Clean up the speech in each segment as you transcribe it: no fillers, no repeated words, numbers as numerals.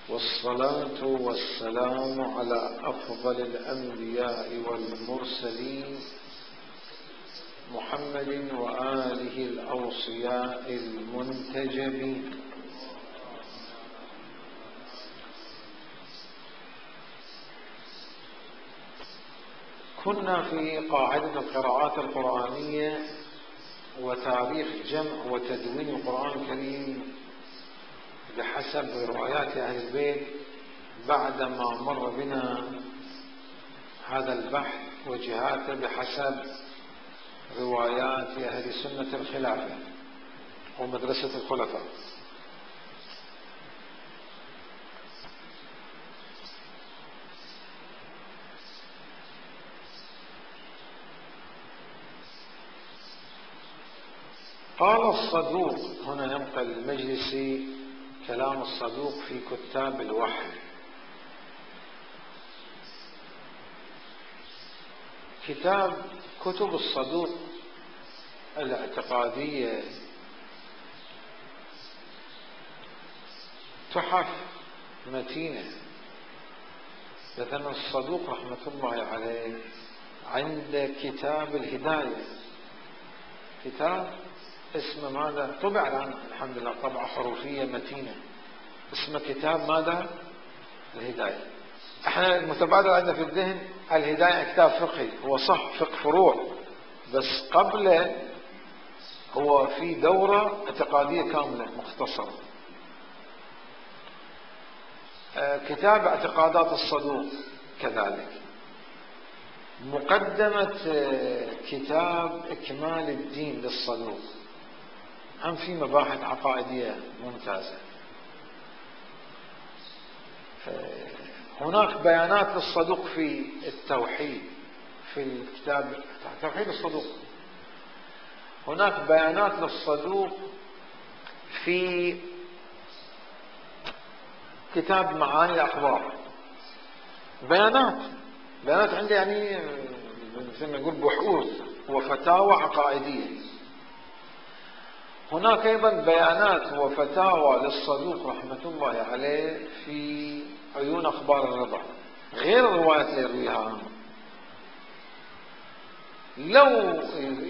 والصلاة والسلام على أفضل الأنبياء والمرسلين محمد وآله الأوصياء المنتجبين. كنا في قاعدة القراءات القرآنية وتاريخ جمع وتدوين القرآن الكريم بحسب روايات أهل البيت. بعدما مر بنا هذا البحث وجهاته بحسب روايات أهل سنة الخلافة ومدرسة الخلفاء. قال الصدوق، هنا ينقل المجلسي كلام الصدوق في كتاب الوحي: كتب الصدوق الاعتقادية تحف متينة. مثلا الصدوق رحمة الله عليه عند كتاب الهداية، كتاب اسمه ماذا؟ طبع الآن الحمد لله طبعة حروفية متينة، اسمه كتاب ماذا؟ الهداية. احنا المتبادر عندنا في الذهن الهداية كتاب فقهي، هو صح فقه فروع، بس قبله هو في دورة اعتقادية كاملة مختصرة. كتاب اعتقادات الصدوق كذلك. مقدمة كتاب إكمال الدين للصدوق هم في مباحث عقائدية ممتازة. هناك بيانات للصدوق في التوحيد في الكتاب توحيد الصدوق. هناك بيانات للصدوق في كتاب معاني الأخبار. بيانات عندي يعني مثل ما نقول بحوث وفتاوى عقائدية. هناك أيضا بيانات وفتاوى للصدوق رحمة الله عليه في عيون أخبار الرضا، غير الروايات اللي يرويها. لو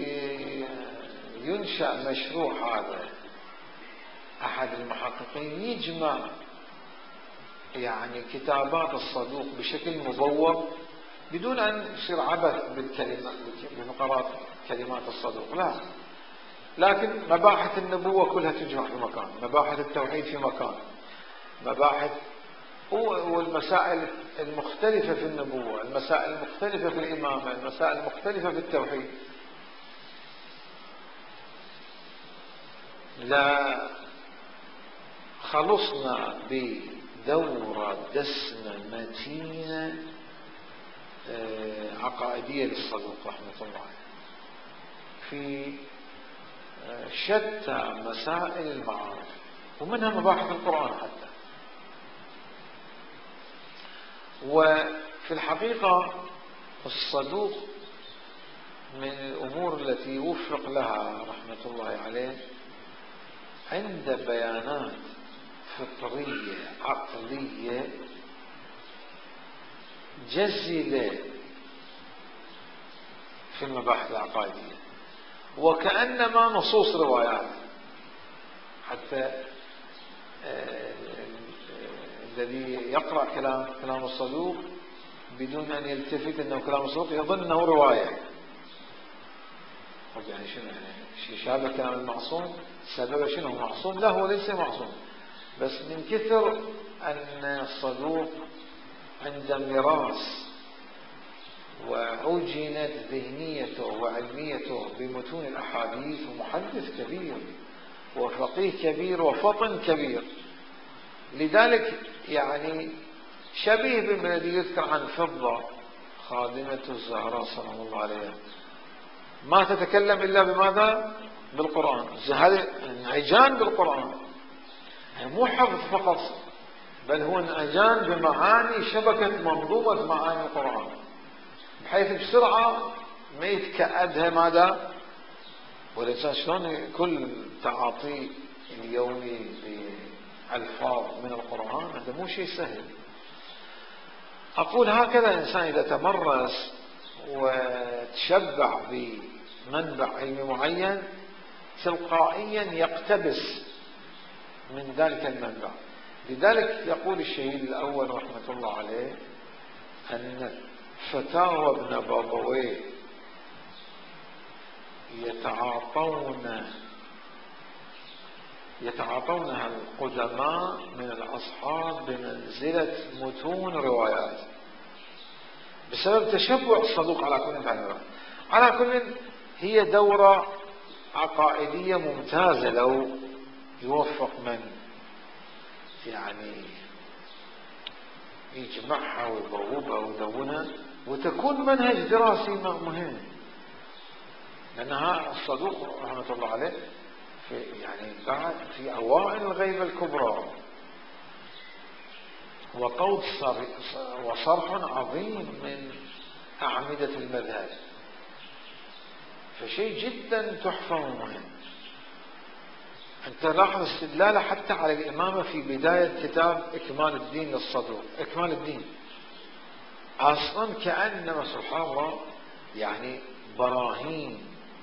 ينشأ مشروع هذا أحد المحققين يجمع يعني كتابات الصدوق بشكل مبوب بدون أن يصير عبث بالكلمات بفقرات كلمات الصدوق، لا، لكن مباحث النبوة كلها تجمع في مكان، مباحث التوحيد في مكان، مباحث والمسائل المختلفة في النبوة، المسائل المختلفة في الإمامة، المسائل المختلفة في التوحيد. لا خلصنا بدورة دسمة متينة عقائدية للصدوق رحمة الله في شتى مسائل المعارف ومنها مباحث القرآن حتى. وفي الحقيقة الصدوق من الأمور التي وفق لها رحمة الله عليه عند بيانات فطرية عقلية جزلة في المباحث العقائدية، وكأنما نصوص روايات. حتى الذي يقرأ كلام الصدوق بدون أن يلتفت أنه كلام الصدوق يظن أنه رواية. طب يعني شنو؟ يعني شابه كلام المعصوم؟ سبب شنو؟ معصوم؟ لا، هو ليس معصوم، بس من كثر أن الصدوق عند ميراث وعجنت ذهنيته وعلميته بمتون الأحاديث، ومحدث كبير وفقيه كبير وفطن كبير، لذلك يعني شبيه بالذي يذكر عن فضة خادمة الزهراء سلام الله عليها، ما تتكلم إلا بماذا؟ بالقرآن. هذا انعجان بالقرآن، يعني مو حفظ فقط، بل هو انعجان بمعاني شبكة منظومة معاني القرآن، بحيث بسرعة ما يتكأدها ماذا؟ والإنسان شلون كل تعاطي اليومي ألفاظ من القرآن، هذا مو شيء سهل. أقول هكذا إنسان إذا تمرس وتشبع بمنبع علمي معين تلقائيا يقتبس من ذلك المنبع. لذلك يقول الشهيد الأول رحمة الله عليه أن فتاوى ابن بابويه يتعاطونها القدماء من الأصحاب بمنزلة متون روايات بسبب تشبع الصدوق على كل بهذا. على كل هي دورة عقائدية ممتازة لو يوفق من يعني يجمعها ويبوبها ويدونها وتكون منهج دراسي مهم. لأنها الصدوق رحمة الله عليه يعني بعد في أوائل الغيبة الكبرى وقود وصرح عظيم من أعمدة المذهب، فشيء جدا تحفة ومهم. أنت لاحظ استدلاله حتى على الإمامة في بداية كتاب إكمال الدين للصدوق. إكمال الدين أصلا كأنما سبحان الله يعني براهين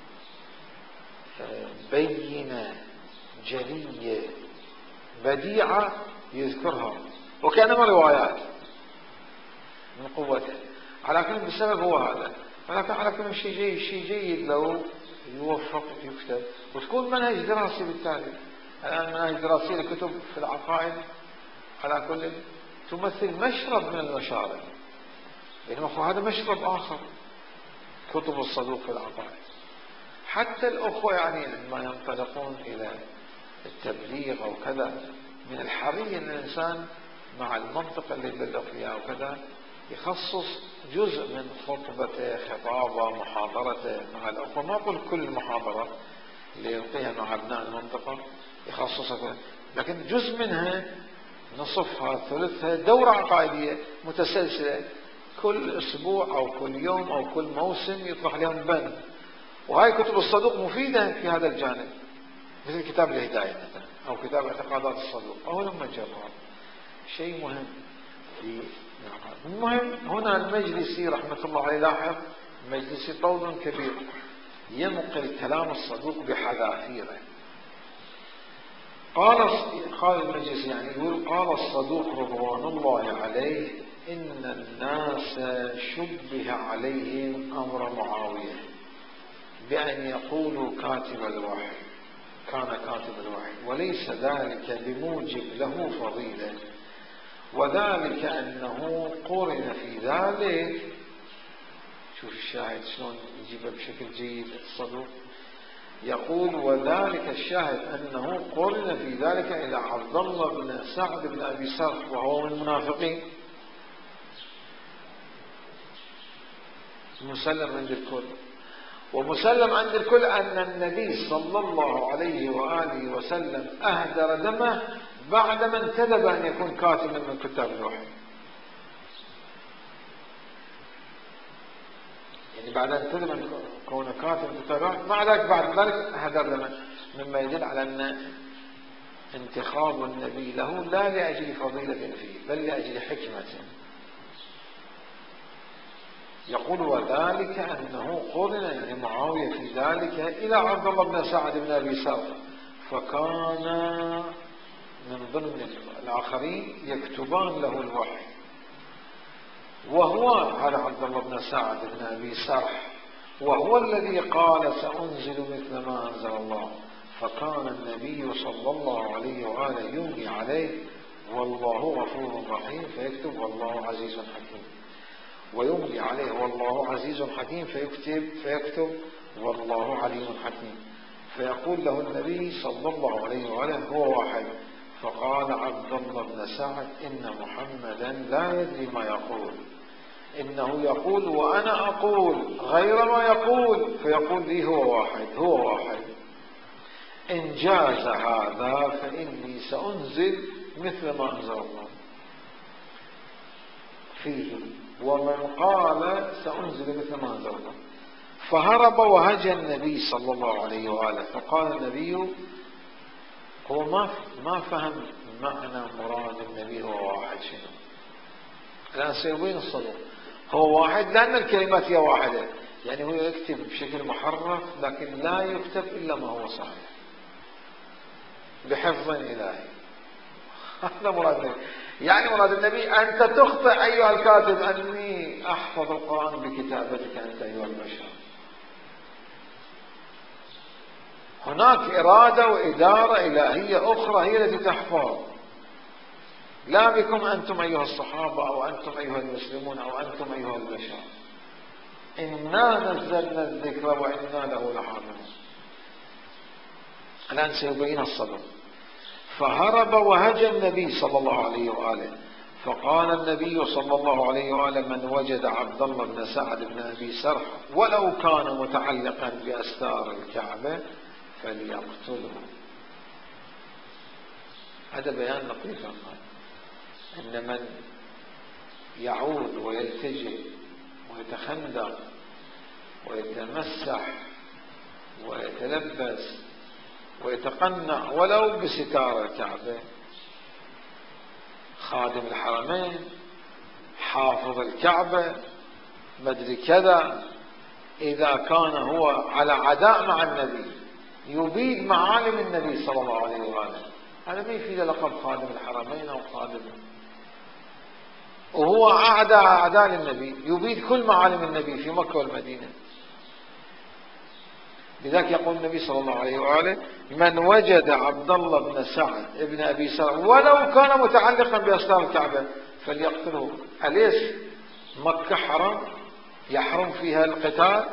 بينة جلية بديعة يذكرها وكأنما روايات من قوته. على كل بسبب هو هذا. ولكن على كل شيء جيد لو يوفق يكتب وتكون منهج دراسي. بالتالي الآن منهج دراسي لكتب في العقائد على كل تمثل مشرب من المشارب، بينما هذا مشرب آخر كتب الصدوق في العقائد. حتى الأخوة يعني لما ينطلقون إلى التبليغ أو كذا من الحري أن الإنسان مع المنطقة اللي يبلغ فيها وكذا يخصص جزء من خطبته خطابه محاضرته مع الأخوة. ما أقول كل المحاضرات اللي يلقيها مع أبناء المنطقة يخصصها، لكن جزء منها نصفها ثلثها دورة عقائدية متسلسلة كل أسبوع أو كل يوم أو كل موسم يطرح لهم بند. وهاي كتب الصدوق مفيدة في هذا الجانب، مثل كتاب الهداية مثلا أو كتاب اعتقادات الصدوق أو لما جرى شيء مهم في المهم. هنا المجلسي رحمة الله عليه لاحظ المجلسي طول كبير ينقل كلام الصدوق بحذافيره. قال المجلسي يعني يقول قال الصدوق رضوان الله عليه إن الناس شبه عليهم أمر معاوية بأن يقولوا كاتب الوحي كان كاتب الوحي، وليس ذلك بموجب له فضيلة، وذلك أنه قرن في ذلك. شوف الشاهد شلون يجيبه بشكل جيد الصدوق. يقول وذلك الشاهد أنه قرن في ذلك إلى عبد الله بن سعد بن أبي سرح وهو من المنافقين مسلم عند الكل. ومسلم عند الكل أن النبي صلى الله عليه وآله وسلم أهدر دمه بعدما انتدب أن يكون كاتبا من كتاب الوحي. يعني بعد أن انتدب أن يكون كاتب من كتاب الوحي مع ذلك بعد ذلك أهدر دمه، مما يدل على أن انتخاب النبي له لا لأجل فضيلة فيه بل لأجل حكمة. يقول وذلك أنه قرن يعني معاوية في ذلك إلى عبد الله بن سعد بن أبي سرح، فكان من ضمن الآخرين يكتبان له الوحي. وهو هذا عبد الله بن سعد بن أبي سرح وهو الذي قال سأنزل مثل ما أنزل الله، فكان النبي صلى الله عليه وآله يملي عليه والله غفور رحيم فيكتب والله عزيز حكيم، ويملي عليه والله عزيز حكيم فيكتب والله عليم حكيم، فيقول له النبي صلى الله عليه وآله هو واحد. فقال عبد الله بن سعد إن محمدا لا يدري ما يقول، إنه يقول وأنا أقول غير ما يقول، فيقول لي هو واحد هو واحد. إن جاز هذا فإني سأنزل مثل ما أنزل الله فيه، ومن قال سأنزل مثل ما أنزل الله. فهرب وهجى النبي صلى الله عليه وآله. فقال النبي هو ما فهم معنى مراد النبي هو واحد شنو؟ الآن سيبين الصدوق هو واحد لأن الكلمات هي واحدة، يعني هو يكتب بشكل محرف لكن لا يكتب إلا ما هو صحيح بحفظ إلهي. هذا مراد النبي. يعني مراد النبي أنت تخطئ أيها الكاتب أني أحفظ القرآن بكتابتك أنت أيها البشر. هناك إرادة وإدارة إلهية أخرى هي التي تحفظ، لا بكم أنتم أيها الصحابة أو أنتم أيها المسلمون أو أنتم أيها البشر. إنا نزلنا الذكر وإنا له لحافظون. الآن سيبين الصدر. فهرب وهجى النبي صلى الله عليه وآله، فقال النبي صلى الله عليه وآله من وجد عبد الله بن سعد بن أبي سرح ولو كان متعلقا بأستار الكعبة فليقتله. هذا بيان لطيف أن من يعود ويلتجئ ويتخندق ويتمسح ويتلبس ويتقنع ولو بستار الكعبة، خادم الحرمين، حافظ الكعبة، مدري كذا، إذا كان هو على عداء مع النبي يبيد معالم النبي صلى الله عليه وآله، هذا ما يفيد لقب خادم الحرمين أو خادم، وهو أعداء للنبي، يبيد كل معالم النبي في مكة والمدينة. لذلك يقول النبي صلى الله عليه وآله من وجد عبد الله بن سعد ابن أبي سرح ولو كان متعلقا بأستار الكعبة فليقتله. أليس مكة حرم يحرم فيها القتال؟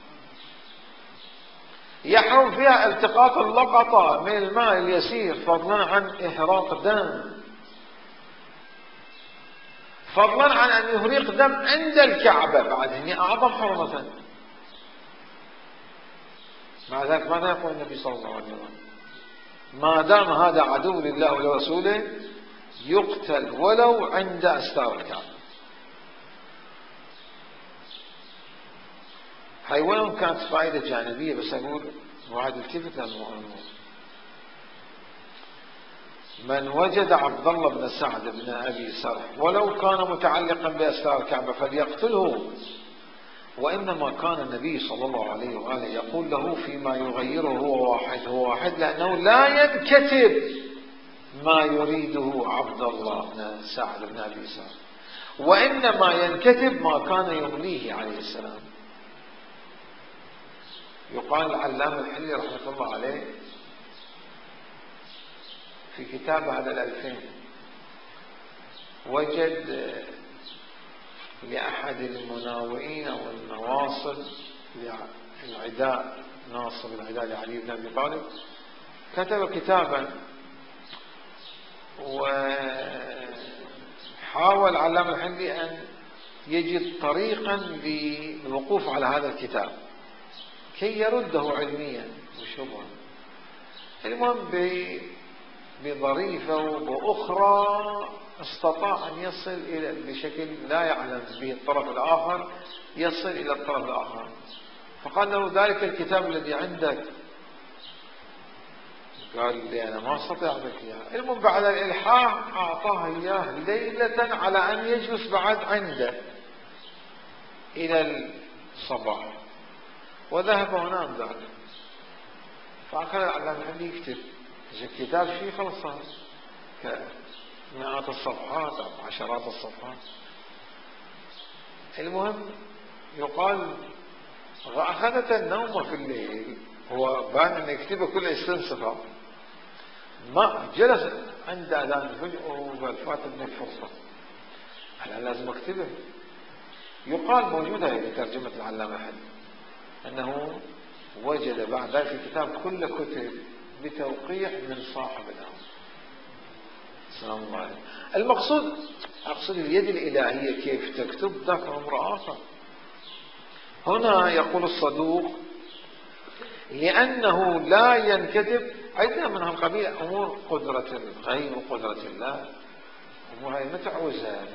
يحرم فيها التقاط اللقطة من الماء اليسير، فضلا عن إحراق دم، فضلا عن أن يهريق دم عند الكعبة، بعد هي أعظم حرمة. مع ذلك ماذا يقول النبي صلى الله عليه وسلم؟ ما دام هذا عدو لله ولرسوله يقتل ولو عند أستار الكعبة. هاي ولو كانت فائدة جانبية، بس أقول واحد التفت للموضوع. من وجد عبد الله بن سعد بن أبي سرح ولو كان متعلقا بأستار الكعبة فليقتله. وإنما كان النبي صلى الله عليه وآله يقول له فيما يغيره هو واحد لأنه لا ينكتب ما يريده عبد الله بن سعد بن أبي سرح، وإنما ينكتب ما كان يمليه عليه السلام. يقال العلامة الحلي رحمة الله عليه في كتاب هذا الألفين وجد لأحد المناوئين أو النواصب للعداء، ناصب العداء لعلي بن أبي طالب، كتب كتابا وحاول علامة الحلي أن يجد طريقا للوقوف على هذا الكتاب كي يرده علميا وشبها. المهم بظريفة وبأخرى استطاع أن يصل إلى بشكل لا يعلم به الطرف الآخر، يصل إلى الطرف الآخر. فقال له ذلك الكتاب الذي عندك؟ قال لي أنا ما أستطيع أعطيك إياه. المهم بعد الإلحاح أعطاه إياه ليلة على أن يجلس بعد عنده إلى الصباح، وذهب ونام ذلك. فأخذ العلامة الحلي يكتب الكتاب شيء خلص مئات الصفحات أو عشرات الصفحات. المهم يقال أخذت النوم في الليل، هو بان أن يكتبه كله يستنسفه، ما جلس عند أذان الفجر وقال فاتتني الفرصة، أنا لازم أكتبه. يقال موجودة في ترجمة العلامة الحلي أنه وجد بعد ذلك الكتاب كله كتب بتوقيع من صاحب الأمر سلام الله عليه. المقصود أقصد اليد الإلهية كيف تكتب ذاك أمر آخر. هنا يقول الصدوق لأنه لا ينكتب. عندنا من هالقبيل أمور قدرة الغيب وقدرة الله، أمور هاي ما تعوزها.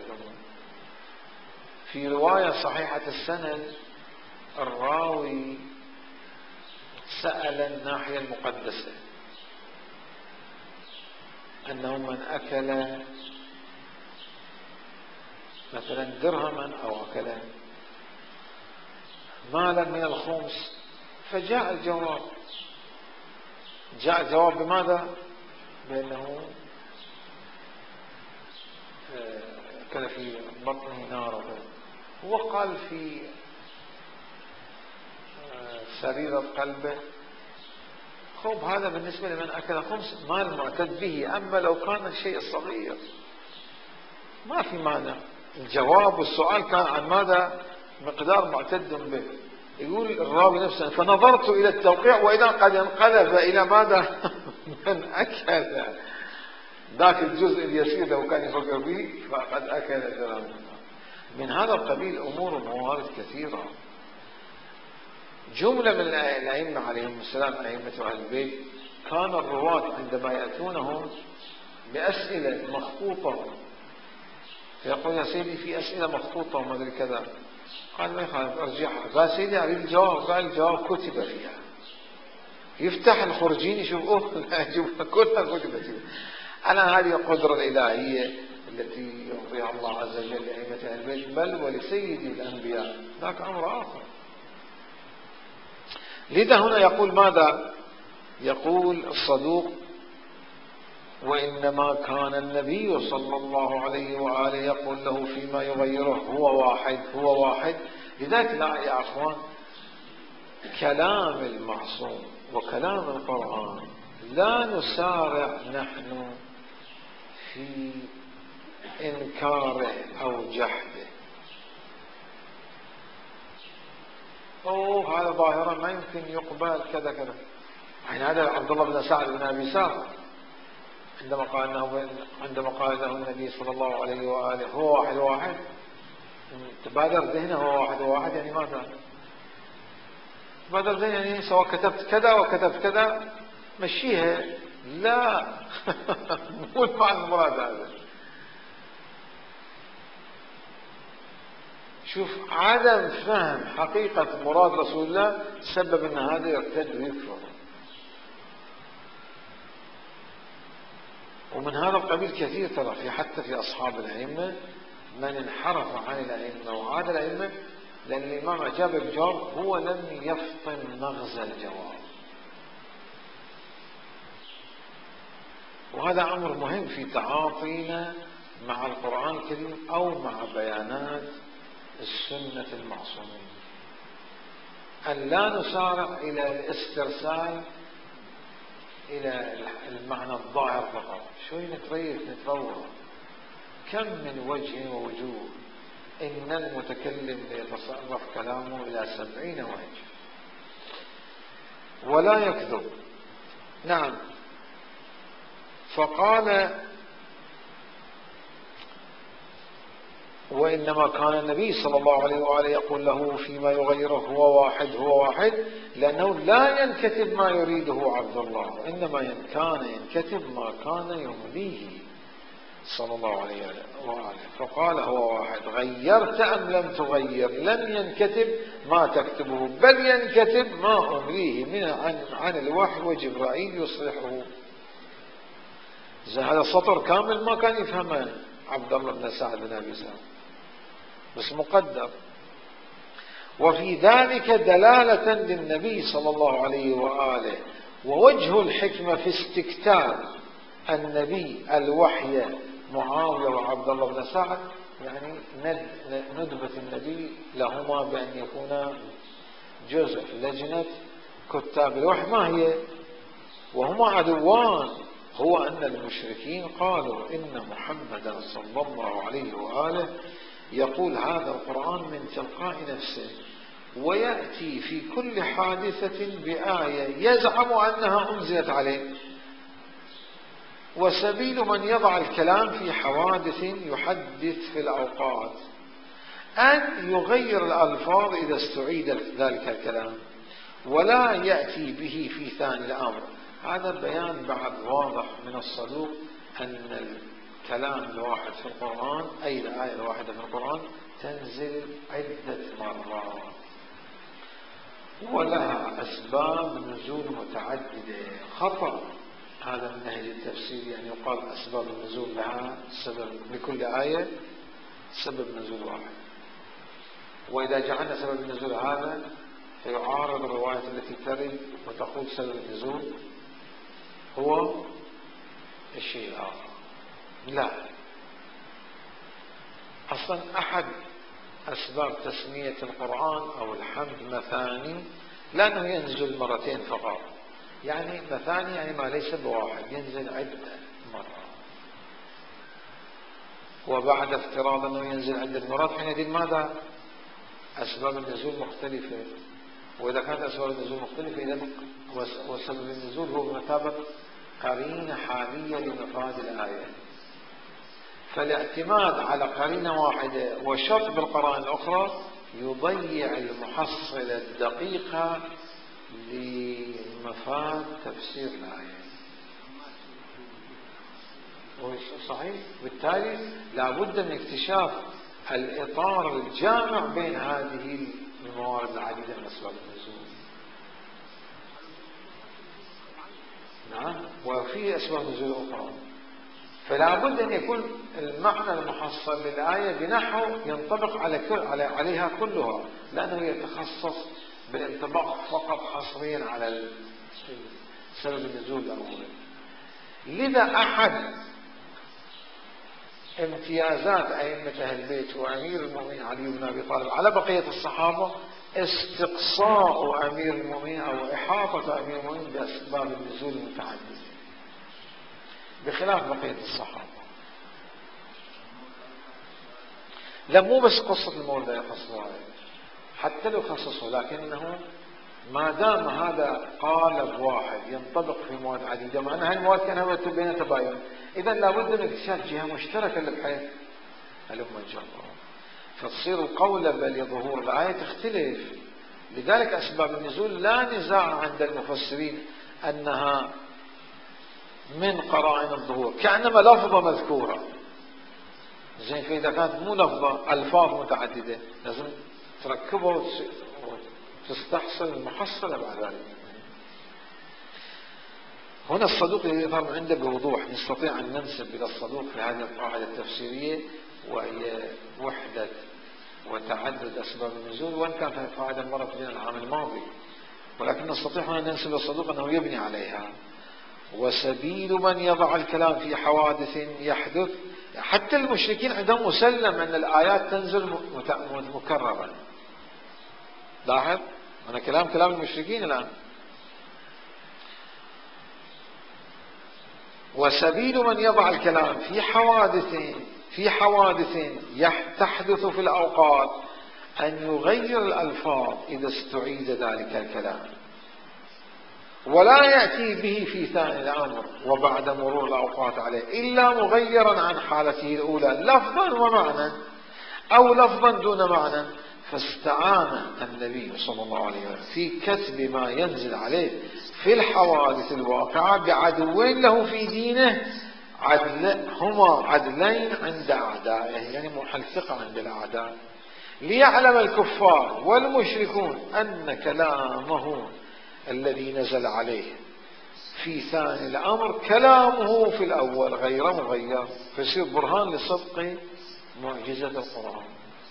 في رواية صحيحة السند الراوي سأل الناحية المقدسة أنه من أكل مثلا درهما أو أكل مالا من الخمس، فجاء الجواب. جاء الجواب بماذا؟ بأنه كان في بطنه نار. هو قال في سريرة قلبه خب هذا بالنسبة لمن أكل خمس مال معتد به، أما لو كان الشيء صغير ما في مانع. الجواب والسؤال كان عن ماذا؟ مقدار معتد به. يقول الراوي نفسه فنظرت إلى التوقيع وإذا قد انقلب إلى ماذا؟ من أكل ذاك الجزء اليسير لو كان يفكر فيه فقد أكل درهم. من هذا القبيل أمور وموارد كثيرة. جملة من الأئمة عليهم السلام، أئمة أهل البيت، كان الرواة عندما يأتونهم بأسئلة مخطوطة فيقول يا سيدي في أسئلة مخطوطة وما أدري كذا، قال ما يخالف أرجعها. قال سيدي أريد الجواب، قال الجواب كتب فيها. يفتح الخرجين يشوف كلها كتبت فيها. أنا هذه القدرة الإلهية التي يعطيها الله عز وجل لأئمة أهل البيت بل ولسيد الأنبياء، ذاك أمر آخر. لذا هنا يقول ماذا؟ يقول الصدوق وإنما كان النبي صلى الله عليه وآله يقول له فيما يغيره هو واحد هو واحد. لذلك لا يا أخوان، كلام المعصوم وكلام القرآن لا نسارع نحن في إنكاره أو جحده. هذا ظاهرا ما يمكن يقبل كذا كذا. يعني هذا عبد الله بن سعد بن أبي سار عندما قال له النبي صلى الله عليه وآله هو واحد واحد، تبادر ذهنه هو واحد واحد يعني ماذا؟ تبادر ذهنه يعني سواء كتبت كذا وكتبت كذا مشيها. لا مو المعنى المراد هذا. شوف عدم فهم حقيقة مراد رسول الله سبب ان هذا يرتد ويكفر. ومن هذا القبيل كثير ترى في حتى في أصحاب الأئمة من انحرف عن الأئمة وعاد الأئمة، لأن الإمام أجاب بجواب هو لم يفطن مغزى الجواب. وهذا أمر مهم في تعاطينا مع القرآن الكريم أو مع بيانات السنة المعصومين، أن لا نسارع إلى الاسترسال إلى المعنى الظاهر فقط. شوي نتريث نتفوق. كم من وجه ووجوه إن المتكلم يتصرف كلامه إلى 70 وجه ولا يكذب. نعم. فقال وإنما كان النبي صلى الله عليه وآله يقول له فيما يغيره هو واحد هو واحد، لأنه لا ينكتب ما يريده عبد الله، إنما كان ينكتب ما كان يمليه صلى الله عليه وآله. فقال هو واحد غيرت أم لم تغير لم ينكتب ما تكتبه بل ينكتب ما أمليه من عن الوحي وجبرائيل يصلحه. هذا سطر كامل ما كان يفهمه عبد الله بن سعد بن أبي سعد بس مقدر. وفي ذلك دلالة للنبي صلى الله عليه وآله ووجه الحكمة في استكتاب النبي الوحي معاوية وعبد الله بن سعد، يعني ندبة النبي لهما بأن يكونا جزء لجنة كتاب الوحي. ما هي؟ وهما عدوان. هو أن المشركين قالوا إن محمدا صلى الله عليه وآله يقول هذا القرآن من تلقاء نفسه ويأتي في كل حادثة بآية يزعم أنها أنزلت عليه. وسبيل من يضع الكلام في حوادث يحدث في الأوقات أن يغير الألفاظ إذا استعيد ذلك الكلام ولا يأتي به في ثاني الأمر. هذا بيان بعد واضح من الصدوق أن الكلام الواحد في القرآن أي الآية الواحدة في القرآن تنزل عدة مرات ولها أسباب نزول متعددة. خطأ هذا من نهج التفسير، يعني يقال أسباب النزول لها سبب، لكل آية سبب نزول واحد. وإذا جعلنا سبب النزول هذا فيعارض الرواية التي ترد وتقول سبب النزول هو الشيء الآخر. لا، أصلا أحد أسباب تسمية القرآن أو الحمد مثاني لأنه ينزل مرتين فقط، يعني مثاني يعني ما ليس بواحد، ينزل عدة مرات. وبعد افتراض أنه ينزل عدة مرات حينئذ ماذا؟ أسباب النزول مختلفة. وإذا كانت أسباب النزول مختلفة إذا وسبب النزول هو بمثابة قرينة حالية لمفاد الآية. فالاعتماد على قرينة واحدة وشرط بالقرائن الأخرى يضيع المحصلة الدقيقة لمفاد تفسير الآية. صحيح. بالتالي لابد من اكتشاف الإطار الجامع بين هذه الموارد العديدة من أسباب النزول. نعم، وفي أسباب نزول أخرى. فلا بد أن يكون المعنى المحصل للآية بنحو ينطبق عليها كلها، لأنه يتخصص بالانطباق فقط حصريا على سبب النزول الأول. لذا أحد امتيازات أئمة أهل البيت وأمير المؤمنين علي بن أبي طالب على بقية الصحابة استقصاء أمير المؤمنين أو إحاطة أمير المؤمنين بأسباب النزول المتعددة بخلاف بقية الصحابة. لا، مو بس قصة المولد يخصصها، حتى لو خصصه، لكنه ما دام هذا قالب واحد ينطبق في مواد عديدة، مع أن هذه المواد كانها بين تباين، إذا لابد من اكتشاف جهة مشتركة بحيث الأمة الجمهور فتصير القولبة لظهور الآية تختلف. لذلك أسباب النزول لا نزاع عند المفسرين أنها من قرائن الظهور، كأنما لفظة مذكورة. زين، فإذا كانت مو لفظة ألفاظ متعددة لازم تركبها وتستحصل المحصلة بعد ذلك. هنا الصدوق يظهر عنده بوضوح، نستطيع أن ننسب إلى الصدوق في هذه القاعدة التفسيرية وهي وحدة وتعدد أسباب النزول، وإن كانت القاعدة مرت بنا العام الماضي، ولكن نستطيع أن ننسب إلى الصدوق أنه يبني عليها. وسبيل من يضع الكلام في حوادث يحدث، حتى المشركين عندهم مسلم أن الآيات تنزل مكررة. لاحظ أنا كلام المشركين الآن. وسبيل من يضع الكلام في حوادث تحدث في الأوقات أن يغير الألفاظ إذا استعيد ذلك الكلام، ولا يأتي به في ثاني الأمر وبعد مرور الأوقات عليه إلا مغيرا عن حالته الأولى لفظا ومعنى أو لفظا دون معنى. فاستعان النبي صلى الله عليه وسلم في كتب ما ينزل عليه في الحوادث الواقعة بعدوين له في دينه هما عدلين عند أعدائه، يعني محل ثقة عند الأعداء، ليعلم الكفار والمشركون أن كلامه الذي نزل عليه في ثاني الأمر كلامه في الأول غير مغير، فيصير برهان لصدق معجزة القرآن.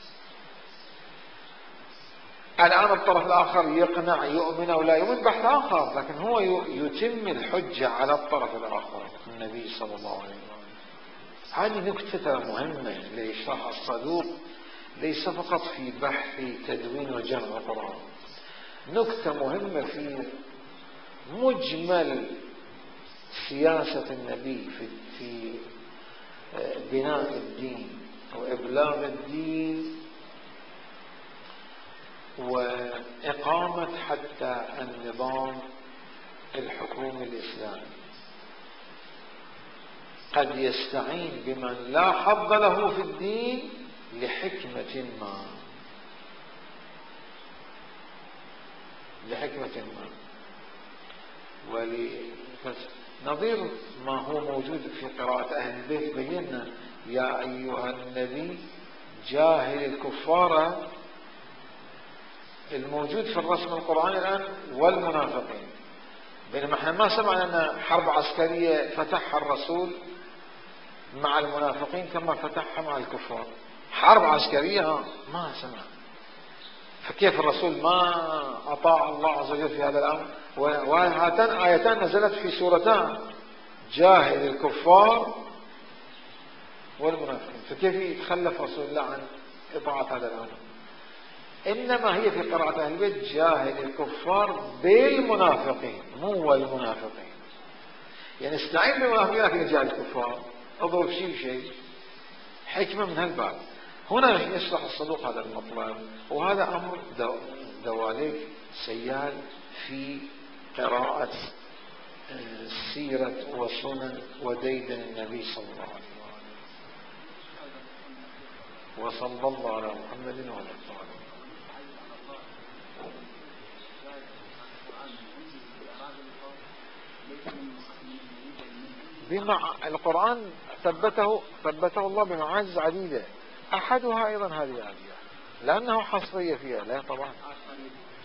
الآن الطرف الآخر يقنع يؤمن أو لا يؤمن بحث آخر، لكن هو يتم الحجة على الطرف الآخر النبي صلى الله عليه وسلم. هذه نكتة مهمة ليشرح الصدوق، ليس فقط في بحث تدوين وجمع القرآن، نكتة مهمة في مجمل سياسة النبي في بناء الدين وإبلاغ الدين وإقامة حتى النظام الحكومي الإسلامي. قد يستعين بمن لا حظ له في الدين لحكمة ما نظير ما هو موجود في قراءة أهل البيت. بينا يا أيها النبي جاهل الكفار الموجود في الرسم القرآني الآن والمنافقين، بينما احنا ما سمعنا أن حرب عسكرية فتحها الرسول مع المنافقين كما فتحها مع الكفار. حرب عسكرية ما سمع. فكيف الرسول ما أطاع الله عز وجل في هذا الأمر؟ وهاتان آيتان نزلت في سورتان، جاهد الكفار والمنافقين، فكيف يتخلف رسول الله عن إطاعة هذا الأمر؟ إنما هي في قراءة أهل البيت جاهد الكفار بالمنافقين مو والمنافقين، يعني استعين بالمنافقين لكن جاهد الكفار، اضرب شيء حكمة من هالباب. هنا يشرح الصدوق هذا المطلب، وهذا أمر دواليك سيال في قراءة سيرة وسنن وديدن النبي صلى الله عليه وسلم. وصلى الله على محمد وعلى آله. القرآن ثبته الله بمعاجز عديدة، أحدها أيضا هذه الآية، لأنه حصرية فيها. لا طبعا